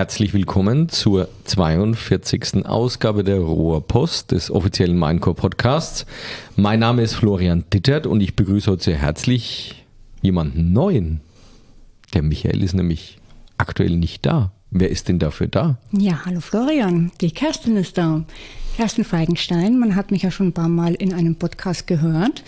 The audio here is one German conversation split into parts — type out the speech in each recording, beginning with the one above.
Herzlich willkommen zur 42. Ausgabe der Rohrpost des offiziellen Minecore Podcasts. Mein Name ist Florian Dittert und ich begrüße heute sehr herzlich jemanden Neuen. Der Michael ist nämlich aktuell nicht da. Wer ist denn dafür da? Ja, hallo Florian, die Kerstin ist da. Kerstin Feigenstein, man hat mich ja schon ein paar Mal in einem Podcast gehört.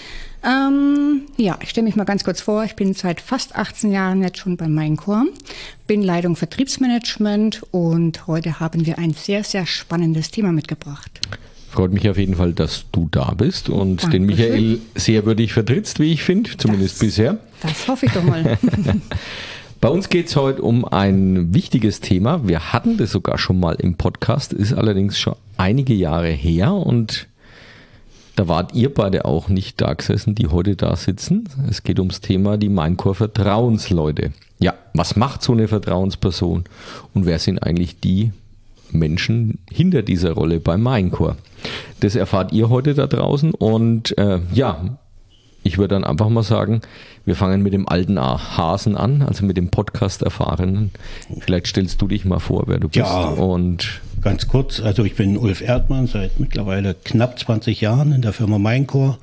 Ich stelle mich mal ganz kurz vor, ich bin seit fast 18 Jahren jetzt schon bei Minecore, bin Leitung Vertriebsmanagement und heute haben wir ein sehr, sehr spannendes Thema mitgebracht. Freut mich auf jeden Fall, dass du da bist und den Michael sehr würdig vertrittst, wie ich finde, zumindest bisher. Das hoffe ich doch mal. Bei uns geht es heute um ein wichtiges Thema. Wir hatten das sogar schon mal im Podcast, ist allerdings schon einige Jahre her und da wart ihr beide auch nicht da gesessen, die heute da sitzen. Es geht ums Thema die Minecore Vertrauensleute. Ja, was macht so eine Vertrauensperson und wer sind eigentlich die Menschen hinter dieser Rolle bei Minecore? Das erfahrt ihr heute da draußen und ich würde dann einfach mal sagen, wir fangen mit dem alten Hasen an, also mit dem Podcast-Erfahrenen. Vielleicht stellst du dich mal vor, wer du bist. Ja, und ganz kurz, also ich bin Ulf Erdmann, seit mittlerweile knapp 20 Jahren in der Firma Minecore.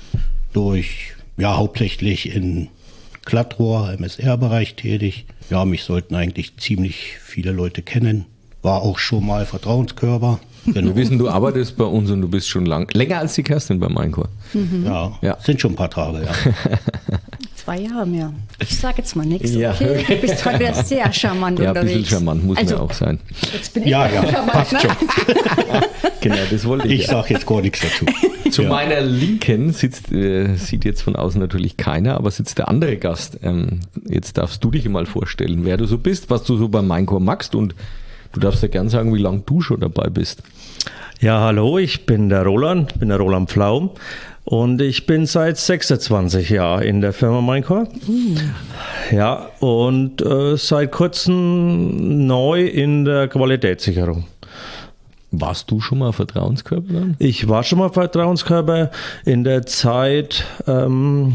Hauptsächlich in Glattrohr, MSR-Bereich tätig. Ja, mich sollten eigentlich ziemlich viele Leute kennen. War auch schon mal Vertrauenskörper. Genau. Wir wissen, du arbeitest bei uns und du bist schon länger als die Kerstin bei Minecore. Mhm. Ja, sind schon ein paar Tage, ja. 2 Jahre mehr. Ich sage jetzt mal nichts. Okay? Ja, okay. Du bist heute wieder sehr charmant unterwegs. Ja, ein bisschen charmant muss mir auch sein. Jetzt bin ich charmant, passt schon. Genau, das wollte ich. Ich sage jetzt gar nichts dazu. Zu meiner Linken sieht jetzt von außen natürlich keiner, aber sitzt der andere Gast. Jetzt darfst du dich mal vorstellen, wer du so bist, was du so bei Minecore magst und du darfst ja gern sagen, wie lange du schon dabei bist. Ja, hallo, ich bin der Roland Pflaum und ich bin seit 26 Jahren in der Firma Minecore. Ja, und seit kurzem neu in der Qualitätssicherung. Warst du schon mal Vertrauenskörper dann? Ich war schon mal Vertrauenskörper in der Zeit vom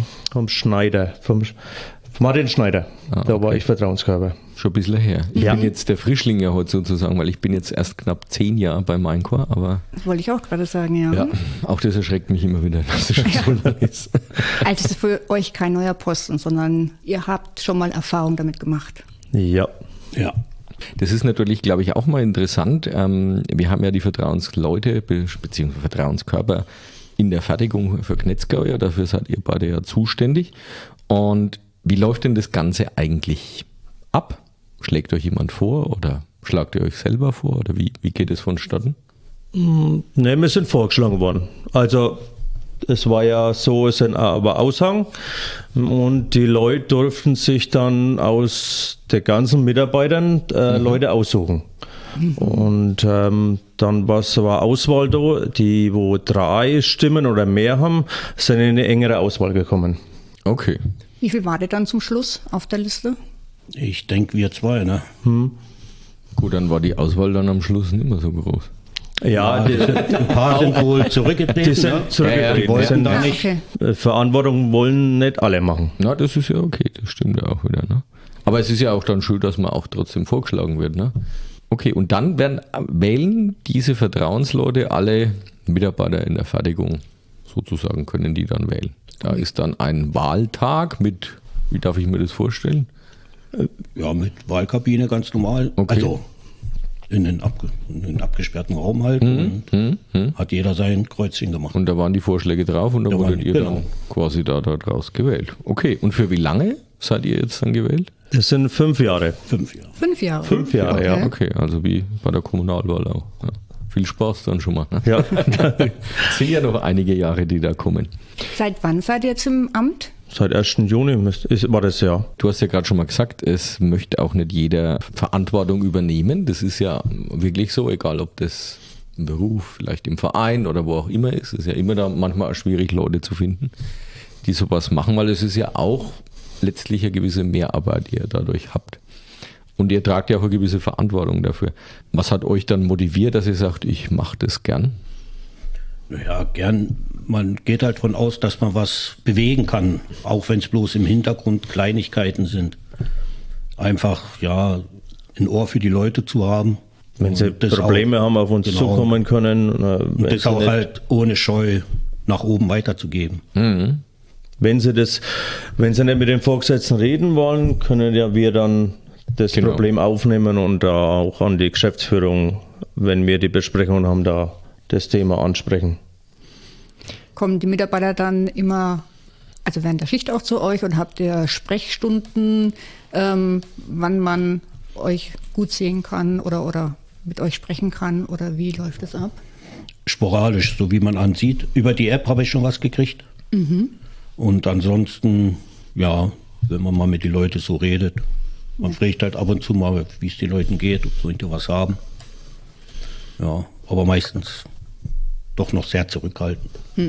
Martin Schneider. Da war ich Vertrauenskörper. Schon ein bisschen her. Ich bin jetzt der Frischling ja heute sozusagen, weil ich bin jetzt erst knapp 10 Jahre bei Minecore, aber... Das wollte ich auch gerade sagen, ja. Ja, auch das erschreckt mich immer wieder, dass es schon so lange ist. Also es ist für euch kein neuer Posten, sondern ihr habt schon mal Erfahrung damit gemacht. Ja. Das ist natürlich, glaube ich, auch mal interessant. Wir haben ja die Vertrauensleute bzw. Vertrauenskörper in der Fertigung für Knetzgauer, dafür seid ihr beide ja zuständig. Und wie läuft denn das Ganze eigentlich ab? Schlägt euch jemand vor oder schlagt ihr euch selber vor oder wie geht es vonstatten? Ne, wir sind vorgeschlagen worden. Also es war ja so, es sind aber Aushang und die Leute durften sich dann aus den ganzen Mitarbeitern Leute aussuchen. Und dann war Auswahl da, die wo 3 Stimmen oder mehr haben, sind in eine engere Auswahl gekommen. Okay. Wie viel war der dann zum Schluss auf der Liste? Ich denke, wir 2, ne? Gut, dann war die Auswahl dann am Schluss nicht mehr so groß. Ja, ein paar sind wohl zurückgetreten. Die sind zurückgetreten. Die wollten da nicht. Okay. Verantwortung wollen nicht alle machen. Na, das ist ja okay, das stimmt ja auch wieder, ne? Aber es ist ja auch dann schön, dass man auch trotzdem vorgeschlagen wird, ne? Okay, und dann wählen diese Vertrauensleute alle Mitarbeiter in der Fertigung, sozusagen können die dann wählen. Da ist dann ein Wahltag mit, wie darf ich mir das vorstellen? Ja, mit Wahlkabine ganz normal. Okay. Also in den abgesperrten Raum halt und hat jeder sein Kreuzchen gemacht. Und da waren die Vorschläge drauf und da wurdet ihr genau. dann quasi da draus gewählt. Okay, und für wie lange seid ihr jetzt dann gewählt? Das sind 5 Jahre. 5 Jahre. 5 Jahre? 5 Jahre, ja. Okay, also wie bei der Kommunalwahl auch. Ja. Viel Spaß dann schon mal. Ne? Ja. Es sind ja noch einige Jahre, die da kommen. Seit wann seid ihr jetzt im Amt? Seit 1. Juni war das ja. Du hast ja gerade schon mal gesagt, es möchte auch nicht jeder Verantwortung übernehmen. Das ist ja wirklich so, egal ob das im Beruf, vielleicht im Verein oder wo auch immer ist. Es ist ja immer da manchmal auch schwierig, Leute zu finden, die sowas machen, weil es ist ja auch letztlich eine gewisse Mehrarbeit, die ihr dadurch habt. Und ihr tragt ja auch eine gewisse Verantwortung dafür. Was hat euch dann motiviert, dass ihr sagt, ich mache das gern? Ja, gern. Man geht halt von aus, dass man was bewegen kann, auch wenn es bloß im Hintergrund Kleinigkeiten sind. Einfach, ja, ein Ohr für die Leute zu haben. Wenn sie Und das Probleme auch, haben, auf uns zukommen können. Und das auch halt ohne Scheu nach oben weiterzugeben. Wenn sie nicht mit den Vorgesetzten reden wollen, können ja wir dann das Problem aufnehmen und da auch an die Geschäftsführung, wenn wir die Besprechung haben, da das Thema ansprechen. Kommen die Mitarbeiter dann immer, also während der Schicht auch zu euch und habt ihr Sprechstunden, wann man euch gut sehen kann oder mit euch sprechen kann oder wie läuft das ab? Sporadisch, so wie man ansieht. Über die App habe ich schon was gekriegt. Und ansonsten, ja, wenn man mal mit den Leuten so redet, man fragt halt ab und zu mal, wie es den Leuten geht, ob sie was haben. Ja, aber meistens doch noch sehr zurückhaltend.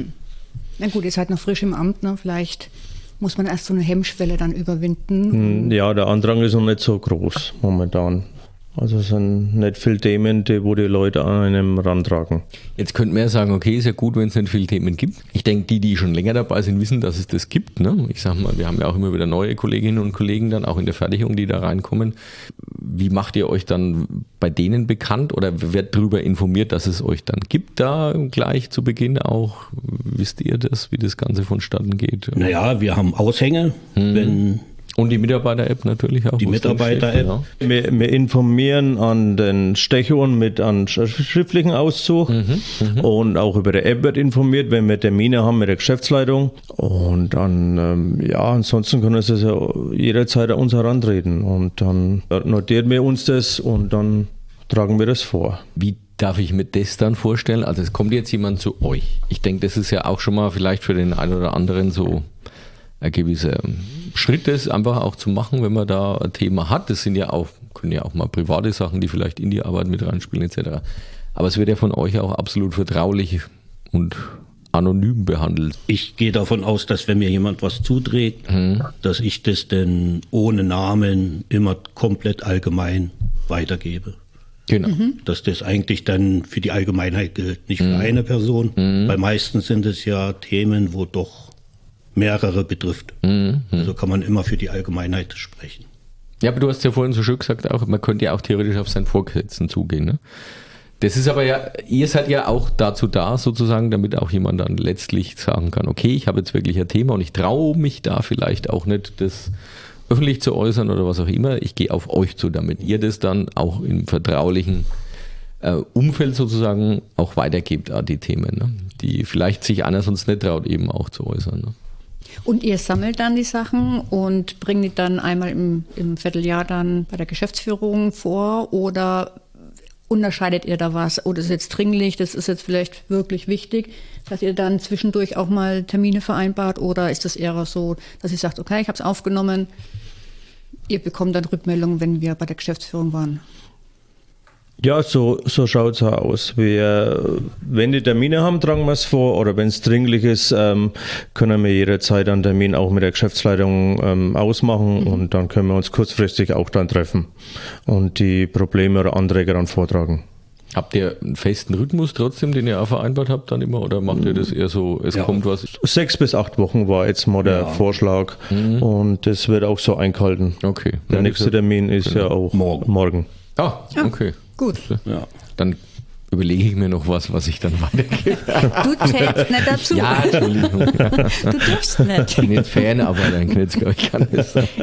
Na gut, ihr seid noch frisch im Amt, ne? Vielleicht muss man erst so eine Hemmschwelle dann überwinden. Ja, der Andrang ist noch nicht so groß momentan. Also es sind nicht viele Themen, wo die Leute an einem rantragen. Jetzt könnte man ja sagen, okay, ist ja gut, wenn es nicht viele Themen gibt. Ich denke, die schon länger dabei sind, wissen, dass es das gibt. Ne? Ich sag mal, wir haben ja auch immer wieder neue Kolleginnen und Kollegen dann auch in der Fertigung, die da reinkommen. Wie macht ihr euch dann bei denen bekannt oder wird darüber informiert, dass es euch dann gibt da gleich zu Beginn auch? Wisst ihr das, wie das Ganze vonstatten geht? Naja, wir haben Aushänge, wenn... Und die Mitarbeiter-App natürlich auch. Die Mitarbeiter-App. Genau. Wir informieren an den Stechern mit einem schriftlichen Auszug und auch über die App wird informiert, wenn wir Termine haben mit der Geschäftsleitung. Und dann, ansonsten können sie ja jederzeit an uns herantreten. Und dann notieren wir uns das und dann tragen wir das vor. Wie darf ich mir das dann vorstellen? Also es kommt jetzt jemand zu euch. Ich denke, das ist ja auch schon mal vielleicht für den einen oder anderen so ein gewisser Schritt, das einfach auch zu machen, wenn man da ein Thema hat. Das sind ja auch, können ja auch mal private Sachen, die vielleicht in die Arbeit mit reinspielen etc. Aber es wird ja von euch auch absolut vertraulich und anonym behandelt. Ich gehe davon aus, dass wenn mir jemand was zuträgt, dass ich das dann ohne Namen immer komplett allgemein weitergebe. Genau. Dass das eigentlich dann für die Allgemeinheit gilt, nicht für eine Person. Weil meistens sind es ja Themen, wo doch mehrere betrifft. Also kann man immer für die Allgemeinheit sprechen. Ja, aber du hast ja vorhin so schön gesagt, auch man könnte ja auch theoretisch auf seinen Vorgesetzten zugehen. Ne? Das ist aber ja, ihr seid ja auch dazu da, sozusagen, damit auch jemand dann letztlich sagen kann, okay, ich habe jetzt wirklich ein Thema und ich traue mich da vielleicht auch nicht, das öffentlich zu äußern oder was auch immer. Ich gehe auf euch zu, damit ihr das dann auch im vertraulichen Umfeld sozusagen auch weitergebt, die Themen, ne? Die vielleicht sich einer sonst nicht traut, eben auch zu äußern. Ne? Und ihr sammelt dann die Sachen und bringt die dann einmal im Vierteljahr dann bei der Geschäftsführung vor oder unterscheidet ihr da was? Oder ist jetzt dringlich, das ist jetzt vielleicht wirklich wichtig, dass ihr dann zwischendurch auch mal Termine vereinbart oder ist das eher so, dass ihr sagt, okay, ich habe es aufgenommen, ihr bekommt dann Rückmeldungen, wenn wir bei der Geschäftsführung waren? Ja, so schaut es aus. Wenn die Termine haben, tragen wir es vor. Oder wenn es dringlich ist, können wir jederzeit einen Termin auch mit der Geschäftsleitung ausmachen. Und dann können wir uns kurzfristig auch dann treffen und die Probleme oder Anträge dann vortragen. Habt ihr einen festen Rhythmus trotzdem, den ihr auch vereinbart habt dann immer? Oder macht ihr das eher so, es kommt was? 6 bis 8 Wochen war jetzt mal der Vorschlag. Und das wird auch so eingehalten. Okay. Der nächste Termin ist ja auch morgen. Ah, okay. Gut. Ja. Dann überlege ich mir noch was ich dann weitergebe. Du zählst nicht dazu. Ja, Entschuldigung. Ja. Du darfst nicht. Ich bin jetzt Fan, aber dann ich kann das sein.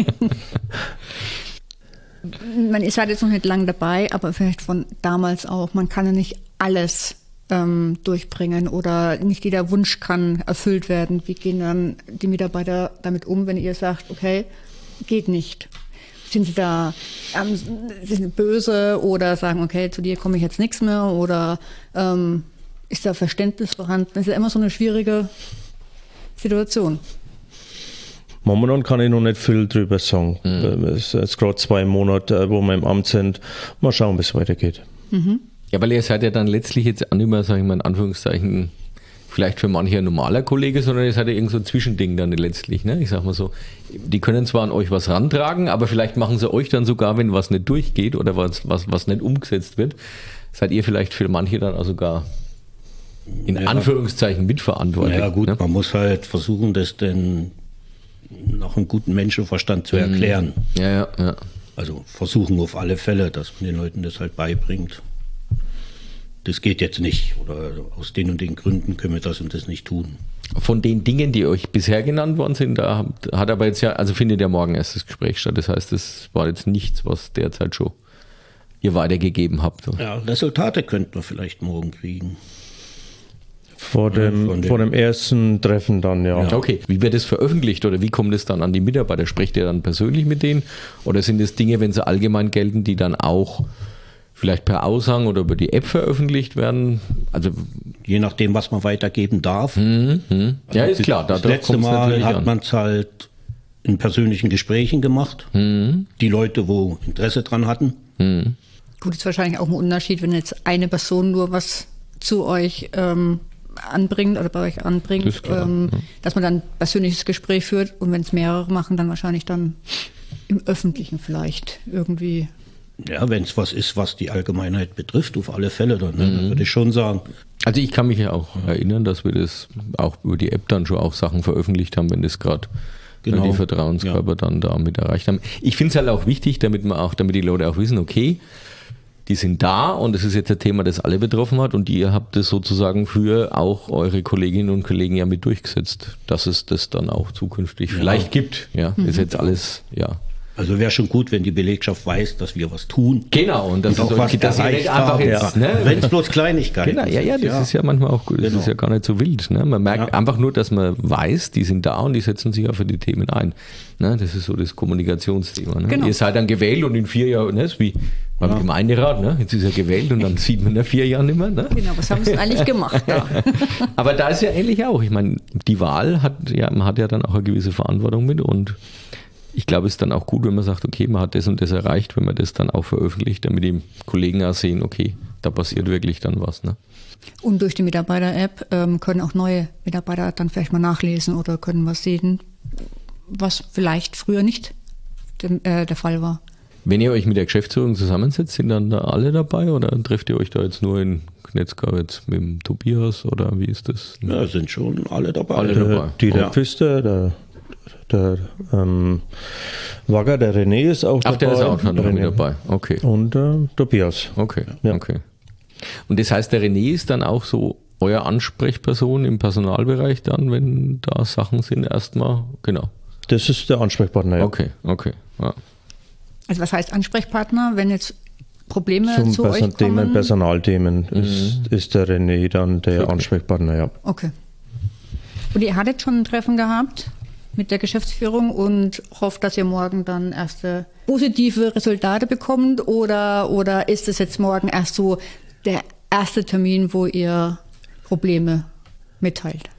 Ihr seid jetzt noch nicht lang dabei, aber vielleicht von damals auch. Man kann ja nicht alles durchbringen oder nicht jeder Wunsch kann erfüllt werden. Wie gehen dann die Mitarbeiter damit um, wenn ihr sagt, okay, geht nicht? Sind sie da sind sie böse oder sagen, okay, zu dir komme ich jetzt nichts mehr oder ist da Verständnis vorhanden? Das ist ja immer so eine schwierige Situation. Momentan kann ich noch nicht viel drüber sagen. Es ist jetzt gerade 2 Monate, wo wir im Amt sind. Mal schauen, wie es weitergeht. Ja, weil ihr seid ja dann letztlich jetzt auch nicht mehr, sage ich mal in Anführungszeichen, vielleicht für manche ein normaler Kollege, sondern ihr seid ja irgend so ein Zwischending dann letztlich. Ne? Ich sag mal so, die können zwar an euch was rantragen, aber vielleicht machen sie euch dann sogar, wenn was nicht durchgeht oder was nicht umgesetzt wird, seid ihr vielleicht für manche dann auch sogar in Anführungszeichen mitverantwortlich. Ja gut, ne? Man muss halt versuchen, das denn nach einem guten Menschenverstand zu erklären. Ja. Also versuchen auf alle Fälle, dass man den Leuten das halt beibringt. Das geht jetzt nicht oder aus den und den Gründen können wir das und das nicht tun. Von den Dingen, die euch bisher genannt worden sind, da hat aber jetzt ja, also findet ja morgen erst das Gespräch statt. Das heißt, das war jetzt nichts, was derzeit schon ihr weitergegeben habt. Ja, Resultate könnten wir vielleicht morgen kriegen. Vor dem ersten Treffen dann, ja. Okay, wie wird das veröffentlicht oder wie kommt es dann an die Mitarbeiter? Sprecht ihr dann persönlich mit denen oder sind es Dinge, wenn sie allgemein gelten, die dann auch vielleicht per Aushang oder über die App veröffentlicht werden? Also je nachdem, was man weitergeben darf. Ja, ist klar. Das letzte Mal hat man es halt in persönlichen Gesprächen gemacht. Die Leute, wo Interesse dran hatten. Gut, ist wahrscheinlich auch ein Unterschied, wenn jetzt eine Person nur was zu euch anbringt oder bei euch anbringt, dass man dann ein persönliches Gespräch führt und wenn es mehrere machen, dann wahrscheinlich dann im Öffentlichen vielleicht irgendwie. Ja, wenn es was ist, was die Allgemeinheit betrifft, auf alle Fälle, dann würde ich schon sagen. Also ich kann mich ja auch erinnern, dass wir das auch über die App dann schon auch Sachen veröffentlicht haben, wenn das gerade die Vertrauenskörper dann damit erreicht haben. Ich finde es halt auch wichtig, damit die Leute auch wissen, okay, die sind da und es ist jetzt ein Thema, das alle betroffen hat und ihr habt es sozusagen für auch eure Kolleginnen und Kollegen ja mit durchgesetzt, dass es das dann auch zukünftig vielleicht gibt. Ja, ist jetzt alles, Also wäre schon gut, wenn die Belegschaft weiß, dass wir was tun. Genau, und das auch ist was dass ihr nicht einfach jetzt, wenn es bloß Kleinigkeiten sind. Genau, das ist ja manchmal auch gut, das ist ja gar nicht so wild. Ne? Man merkt einfach nur, dass man weiß, die sind da und die setzen sich auch für die Themen ein. Ne? Das ist so das Kommunikationsthema. Ne? Ihr seid dann gewählt und in 4 Jahren, ist wie beim Gemeinderat, ne? Jetzt ist er gewählt und dann sieht man in 4 Jahren nicht mehr. Ne? Genau, was haben sie denn eigentlich gemacht? Aber da ist ja ähnlich auch. Ich meine, die Wahl man hat ja dann auch eine gewisse Verantwortung mit und ich glaube, es ist dann auch gut, wenn man sagt, okay, man hat das und das erreicht, wenn man das dann auch veröffentlicht, damit die Kollegen auch sehen, okay, da passiert wirklich dann was. Ne? Und durch die Mitarbeiter-App können auch neue Mitarbeiter dann vielleicht mal nachlesen oder können was sehen, was vielleicht früher nicht der Fall war. Wenn ihr euch mit der Geschäftsführung zusammensetzt, sind dann da alle dabei oder trefft ihr euch da jetzt nur in Knetzgau jetzt mit dem Tobias oder wie ist das? Ja, sind schon alle dabei. Alle dabei. Der Pfister, der Wagger, der René ist auch dabei. Ach, der ist auch schon mit dabei. Okay. Und Tobias. Okay, Ja. okay. Und das heißt, der René ist dann auch so euer Ansprechperson im Personalbereich dann, wenn da Sachen sind, erstmal, genau. Das ist der Ansprechpartner, ja. Okay. Ja. Also was heißt Ansprechpartner, wenn jetzt Probleme zu euch kommen? Personalthemen ist der René dann der Ansprechpartner, ja. Okay. Und ihr hattet schon ein Treffen gehabt mit der Geschäftsführung und hofft, dass ihr morgen dann erste positive Resultate bekommt oder ist es jetzt morgen erst so der erste Termin, wo ihr Probleme mitteilt?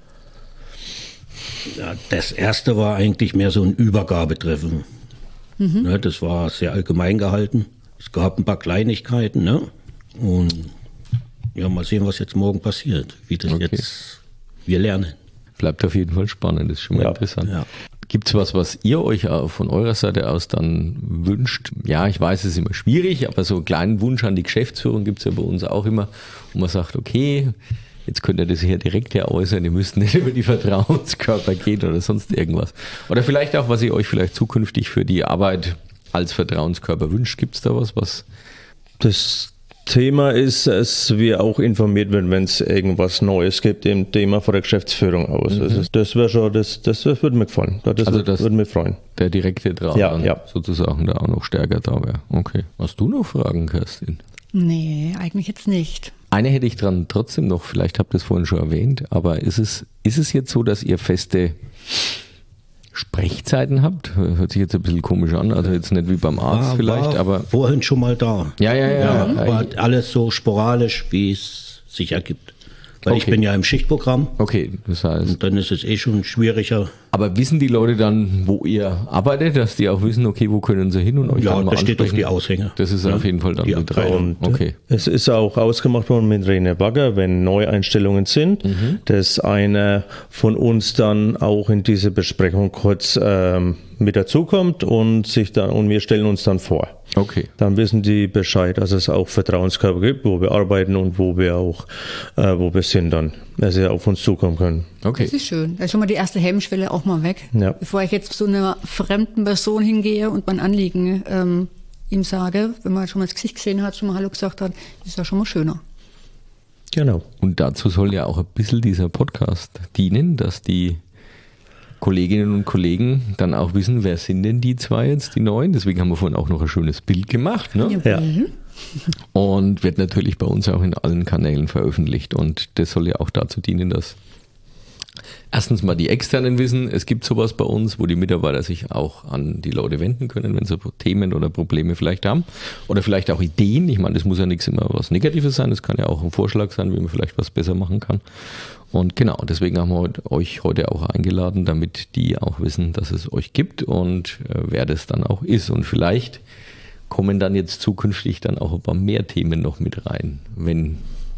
Ja, das erste war eigentlich mehr so ein Übergabetreffen. Ne, das war sehr allgemein gehalten. Es gab ein paar Kleinigkeiten. Ne? Und ja, mal sehen, was jetzt morgen passiert. Wie das jetzt wir lernen. Bleibt auf jeden Fall spannend, das ist schon mal interessant. Ja. Gibt es was ihr euch von eurer Seite aus dann wünscht? Ja, ich weiß, es ist immer schwierig, aber so einen kleinen Wunsch an die Geschäftsführung gibt es ja bei uns auch immer, wo man sagt, okay, jetzt könnt ihr das hier direkt äußern, ihr müsst nicht über die Vertrauenskörper gehen oder sonst irgendwas. Oder vielleicht auch, was ihr euch vielleicht zukünftig für die Arbeit als Vertrauenskörper wünscht. Gibt es da was? Das Thema ist, dass wir auch informiert werden, wenn es irgendwas Neues gibt im Thema von der Geschäftsführung aus. Also das wäre schon, das würde mir gefallen. Das würde mich freuen. Der direkte Draht sozusagen da auch noch stärker da wäre. Okay. Hast du noch Fragen, Kerstin? Nee, eigentlich jetzt nicht. Eine hätte ich dran trotzdem noch, vielleicht habt ihr es vorhin schon erwähnt, aber ist es jetzt so, dass ihr feste Sprechzeiten habt? Hört sich jetzt ein bisschen komisch an, also jetzt nicht wie beim Arzt vielleicht, aber... Vorhin schon mal da. Ja. Aber alles so sporadisch, wie es sich ergibt. Weil ich bin ja im Schichtprogramm. Okay, das heißt... Und dann ist es schon schwieriger. Aber wissen die Leute dann, wo ihr arbeitet, dass die auch wissen, okay, wo können sie hin und euch dann mal das steht auf die Aushänge. Das ist auf jeden Fall dann mit drauf. Okay. Es ist auch ausgemacht worden mit René Wagger, wenn Neueinstellungen sind, dass einer von uns dann auch in diese Besprechung kurz mit dazukommt und wir stellen uns dann vor. Okay. Dann wissen die Bescheid, dass es auch Vertrauenskörper gibt, wo wir arbeiten und wo wir sind dann, dass sie auf uns zukommen können. Okay. Das ist schön. Da ist schon mal die erste Hemmschwelle auch mal weg. Ja. Bevor ich jetzt zu einer fremden Person hingehe und mein Anliegen ihm sage, wenn man schon mal das Gesicht gesehen hat, schon mal Hallo gesagt hat, ist ja schon mal schöner. Genau. Und dazu soll ja auch ein bisschen dieser Podcast dienen, dass die Kolleginnen und Kollegen dann auch wissen, wer sind denn die zwei jetzt, die Neuen. Deswegen haben wir vorhin auch noch ein schönes Bild gemacht. Ne? Ja. Und wird natürlich bei uns auch in allen Kanälen veröffentlicht. Und das soll ja auch dazu dienen, dass erstens mal die Externen wissen, es gibt sowas bei uns, wo die Mitarbeiter sich auch an die Leute wenden können, wenn sie Themen oder Probleme vielleicht haben. Oder vielleicht auch Ideen. Ich meine, das muss ja nichts immer was Negatives sein. Das kann ja auch ein Vorschlag sein, wie man vielleicht was besser machen kann. Und genau, deswegen haben wir euch heute auch eingeladen, damit die auch wissen, dass es euch gibt und wer das dann auch ist. Und vielleicht kommen dann jetzt zukünftig dann auch ein paar mehr Themen noch mit rein, wenn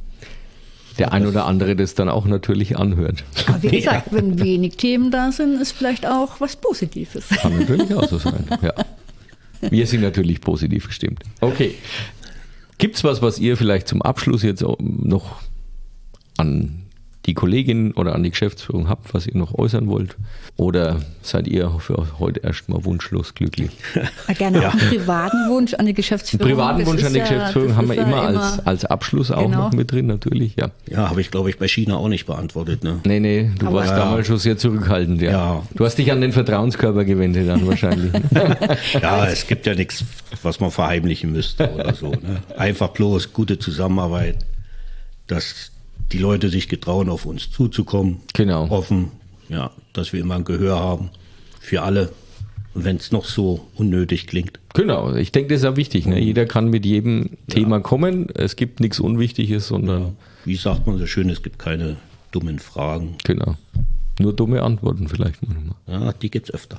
der ein oder andere das dann auch natürlich anhört. Aber wie gesagt, wenn wenig Themen da sind, ist vielleicht auch was Positives. Kann natürlich auch so sein, ja. Wir sind natürlich positiv gestimmt. Okay. Gibt es was ihr vielleicht zum Abschluss jetzt noch an die Kollegin oder an die Geschäftsführung habt, was ihr noch äußern wollt? Oder seid ihr für heute erstmal wunschlos glücklich? Gerne auch einen privaten Wunsch an die Geschäftsführung. Einen privaten Wunsch an die Geschäftsführung haben wir immer als Abschluss auch Genau. noch mit drin, natürlich, ja. Ja, habe ich, glaube ich, bei China auch nicht beantwortet. Ne? Nee, du warst damals schon sehr zurückhaltend, ja. Ja. Du hast dich an den Vertrauenskörper gewendet dann wahrscheinlich. Ja, es gibt ja nichts, was man verheimlichen müsste oder so. Ne? Einfach bloß gute Zusammenarbeit, dass die Leute sich getrauen, auf uns zuzukommen. Genau. Offen, ja, dass wir immer ein Gehör haben für alle. Und wenn es noch so unnötig klingt. Genau, ich denke, das ist ja wichtig. Ne? Jeder kann mit jedem Thema kommen. Es gibt nichts Unwichtiges, sondern Wie sagt man so schön, es gibt keine dummen Fragen. genau. Nur dumme Antworten vielleicht manchmal. Ja, die gibt's öfter.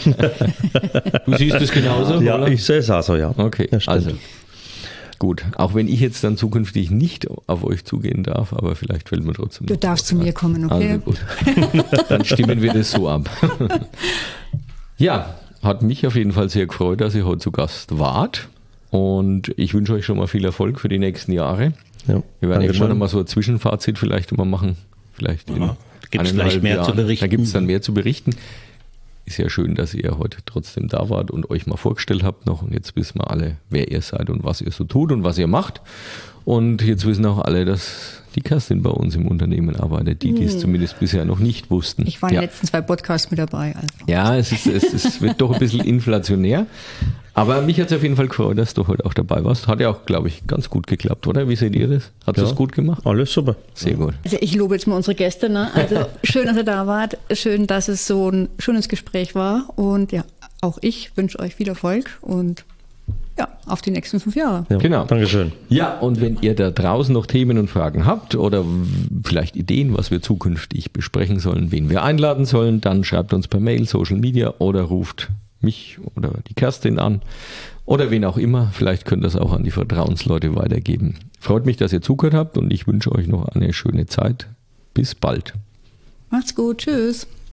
Du siehst es genauso? Ja, oder? ich sehe es also, ja. Okay, Ja, stimmt. also gut. Auch wenn ich jetzt dann zukünftig nicht auf euch zugehen darf, aber vielleicht fällt mir trotzdem Du noch darfst was zu mir ein. kommen, okay? Also gut. Dann stimmen wir das so ab. Ja, hat mich auf jeden Fall sehr gefreut, dass ihr heute zu Gast wart. Und ich wünsche euch schon mal viel Erfolg für die nächsten Jahre. Ja, Wir werden Dankeschön. irgendwann mal so ein Zwischenfazit vielleicht mal machen. Vielleicht in Gibt's 1,5 gleich mehr zu Jahren. berichten. Da gibt es dann mehr zu berichten. Ist ja schön, dass ihr heute trotzdem da wart und euch mal vorgestellt habt noch. Und jetzt wissen wir alle, wer ihr seid und was ihr so tut und was ihr macht. Und jetzt wissen auch alle, dass die Kerstin bei uns im Unternehmen arbeitet, die es zumindest bisher noch nicht wussten. Ich war in den letzten 2 Podcasts mit dabei. Also. Ja, es wird doch ein bisschen inflationär. Aber mich hat es auf jeden Fall gefreut, dass du heute auch dabei warst. Hat ja auch, glaube ich, ganz gut geklappt, oder? Wie seht ihr das? Hat es gut gemacht? Alles super. Sehr gut. Also ich lobe jetzt mal unsere Gäste. Ne? Also schön, dass ihr da wart. Schön, dass es so ein schönes Gespräch war. Und ja, auch ich wünsche euch viel Erfolg und ja, auf die nächsten 5 Jahre. Ja, Genau. Dankeschön. Ja, und wenn ihr da draußen noch Themen und Fragen habt oder vielleicht Ideen, was wir zukünftig besprechen sollen, wen wir einladen sollen, dann schreibt uns per Mail, Social Media oder ruft mich oder die Kerstin an oder wen auch immer. Vielleicht könnt ihr das auch an die Vertrauensleute weitergeben. Freut mich, dass ihr zugehört habt und ich wünsche euch noch eine schöne Zeit. Bis bald. Macht's gut. Tschüss.